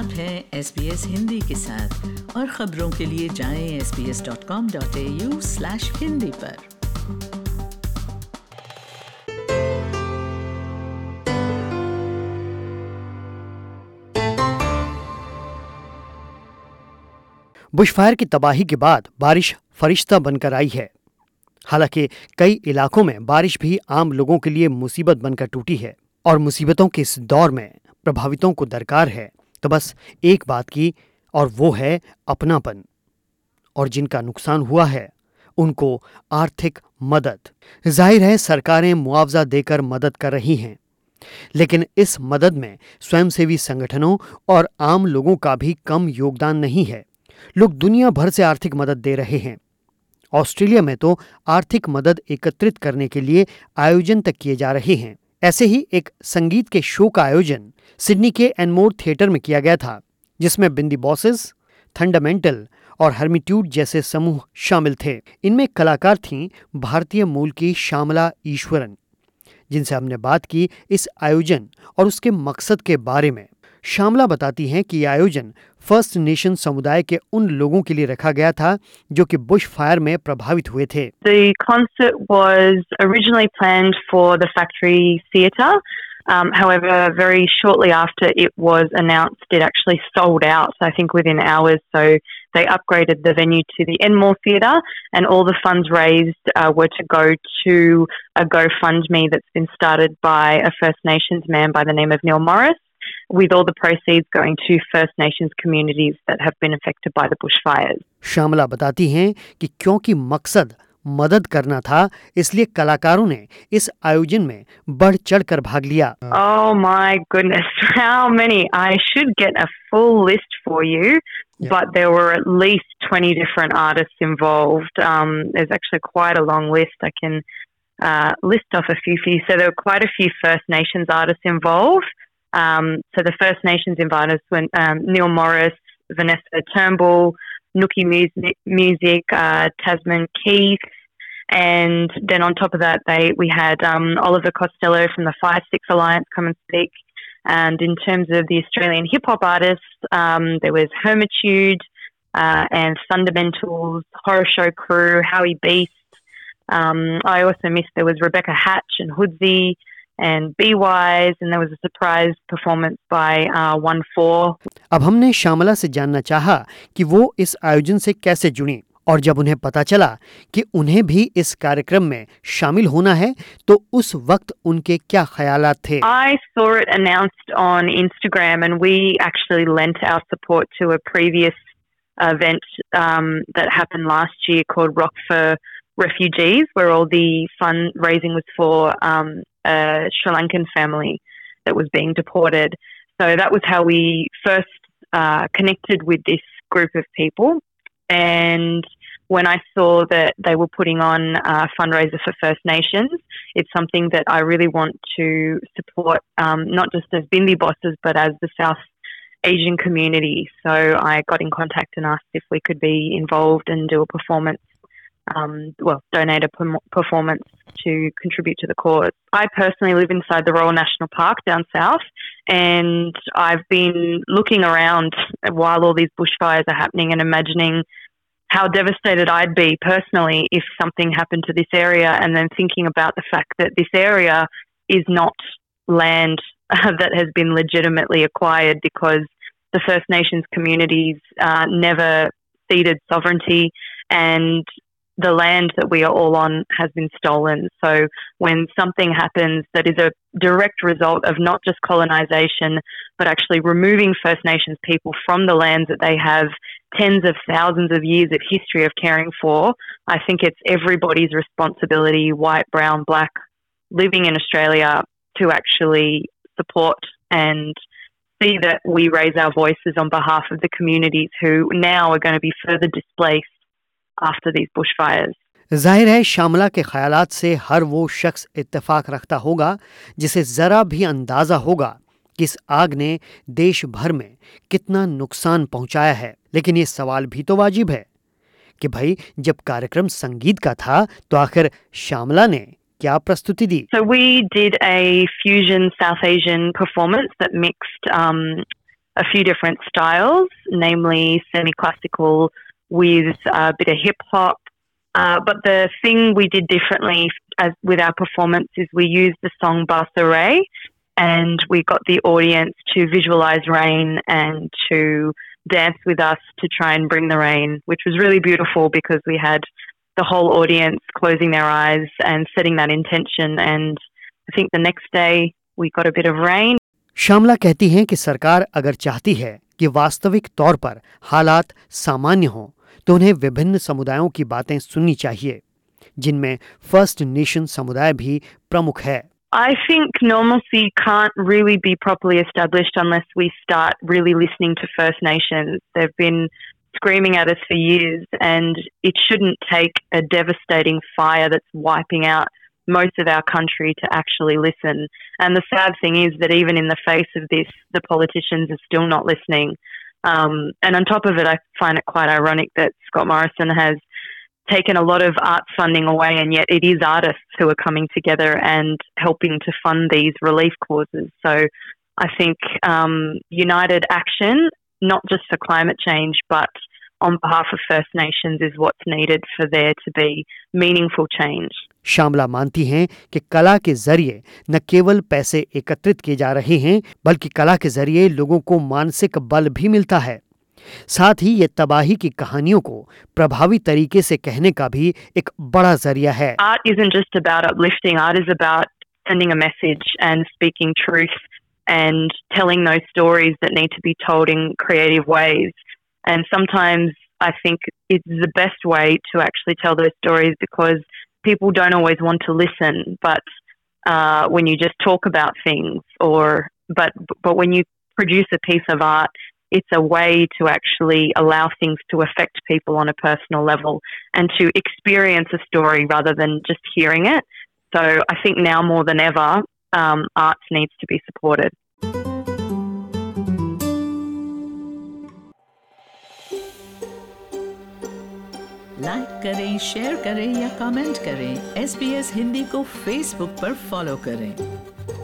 आप हैं SBS हिंदी के साथ और खबरों के लिए जाएं sbs.com.au/hindi पर। बुशफायर की तबाही के बाद बारिश फरिश्ता बनकर आई है। हालांकि कई इलाकों में बारिश भी आम लोगों के लिए मुसीबत बनकर टूटी है और मुसीबतों के इस दौर में प्रभावितों को दरकार है तो बस एक बात की, और वो है अपनापन, और जिनका नुकसान हुआ है उनको आर्थिक मदद। जाहिर है सरकारें मुआवजा देकर मदद कर रही हैं, लेकिन इस मदद में स्वयंसेवी संगठनों और आम लोगों का भी कम योगदान नहीं है। लोग दुनिया भर से आर्थिक मदद दे रहे हैं। ऑस्ट्रेलिया में तो आर्थिक मदद एकत्रित करने के लिए आयोजन तक किए जा रहे हैं। ऐसे ही एक संगीत के शो का आयोजन सिडनी के एनमोर थिएटर में किया गया था, जिसमें बिंदी बॉसेस, थंडामेंटल और हर्मिट्यूड जैसे समूह शामिल थे। इनमें कलाकार थीं भारतीय मूल की श्यामला ईश्वरन, जिनसे हमने बात की इस आयोजन और उसके मकसद के बारे में। श्यामला बताती हैं कि यह आयोजन फर्स्ट नेशन समुदाय के उन लोगों के लिए रखा गया था जो कि बुश फायर में प्रभावित हुए थे। The concert was originally planned for the Factory Theatre. However, very shortly after it was announced, it actually sold out, I think within hours. So they upgraded the venue to the Enmore Theatre, and all the funds raised were to go to a GoFundMe that's been started by a First Nations man by the name of Neil Morris, with all the proceeds going to First Nations communities that have been affected by the bushfires. Shyamala बताती हैं कि क्योंकि मकसद मदद करना था, इसलिए कलाकारों ने इस आयोजन में बढ़ चढ़कर भाग लिया। Oh my goodness, how many? I should get a full list for you, but there were at least 20 different artists involved. There's actually quite a long list. I can list off a few for you. So there were quite a few First Nations artists involved. So the First Nations invited were Neil Morris, Vanessa Turnbull, Nookie Music, Tasman Keith, and then on top of that we had Oliver Costello from the 5-6 Alliance come and speak. And in terms of the Australian hip hop artists, there was Hermitude and Fundamentals, Horror Show Crew, Howie Beast. I also missed there was Rebecca Hatch and Hoodsy and B-Wise, and there was a surprise performance by 1-4. अब हमने श्यामला से जानना चाहा कि वो इस आयोजन से कैसे जुड़ी, और जब उन्हें पता चला कि उन्हें भी इस कार्यक्रम में शामिल होना है तो उस वक्त उनके क्या ख्यालात थे। I saw it announced on Instagram, and we actually lent our support to a previous event that happened last year called Rock for Refugees, where all the fundraising was for a Sri Lankan family that was being deported. So that was how we first connected with this group of people. And when I saw that they were putting on a fundraiser for First Nations, it's something that I really want to support, not just as Bindi bosses, but as the South Asian community. So I got in contact and asked if we could be involved and do a performance. Donate a performance to contribute to the cause. I personally live inside the Royal National Park down south, and I've been looking around while all these bushfires are happening and imagining how devastated I'd be personally if something happened to this area, and then thinking about the fact that this area is not land that has been legitimately acquired because the First Nations communities never ceded sovereignty, and the land that we are all on has been stolen. So when something happens that is a direct result of not just colonisation, but actually removing First Nations people from the lands that they have tens of thousands of years of history of caring for, I think it's everybody's responsibility, white, brown, black, living in Australia, to actually support and see that we raise our voices on behalf of the communities who now are going to be further displaced after these bushfires. जाहिर है श्यामला के ख्यालात से हर वो शख्स इत्तेफाक रखता होगा जिसे जरा भी अंदाजा होगा कि इस आग ने देश भर में कितना नुकसान पहुंचाया है। लेकिन ये सवाल भी तो वाजिब है कि भाई जब कार्यक्रम संगीत का था तो आखिर श्यामला ने क्या प्रस्तुति दी? So we did a fusion South Asian performance that mixed a few different styles, namely semi-classical with a bit of hip-hop. But the thing we did differently with our performance is we used the song Barça Ray, and we got the audience to visualize rain and to dance with us to try and bring the rain, which was really beautiful because we had the whole audience closing their eyes and setting that intention. And I think the next day we got a bit of rain. Shyamala कहती हैं कि सरकार अगर चाहती है कि वास्तविक तौर पर हालात सामान्य हों तो उन्हें विभिन्न समुदायों की बातें सुननी चाहिए, जिनमें फर्स्ट नेशन समुदाय भी प्रमुख है. I think normalcy can't really be properly established unless we start really listening to First Nations. They've been screaming at us for years, and it shouldn't take a devastating fire that's wiping out most of our country to actually listen. And the sad thing is that even in the face of this, the politicians are still not listening. And on top of it, I find it quite ironic that Scott Morrison has taken a lot of arts funding away, and yet it is artists who are coming together and helping to fund these relief causes. So I think united action, not just for climate change, but on behalf of First Nations is what's needed for there to be meaningful change. Shyamala मानती हैं कि कला के जरिए न केवल पैसे एकत्रित किए जा रहे हैं, बल्कि कला के जरिए लोगों को मानसिक बल भी मिलता है. साथ ही ये तबाही की कहानियों को प्रभावी तरीके से कहने का भी एक बड़ा जरिया है. Art isn't just about uplifting. Art is about sending a message and speaking truth and telling those stories that need to be told in creative ways. And sometimes I think it's the best way to actually tell those stories because people don't always want to listen. But when you just talk about things, but when you produce a piece of art, it's a way to actually allow things to affect people on a personal level and to experience a story rather than just hearing it. So I think now more than ever, arts needs to be supported. Like करें, share करें या comment करें. SBS Hindi को Facebook पर follow करें.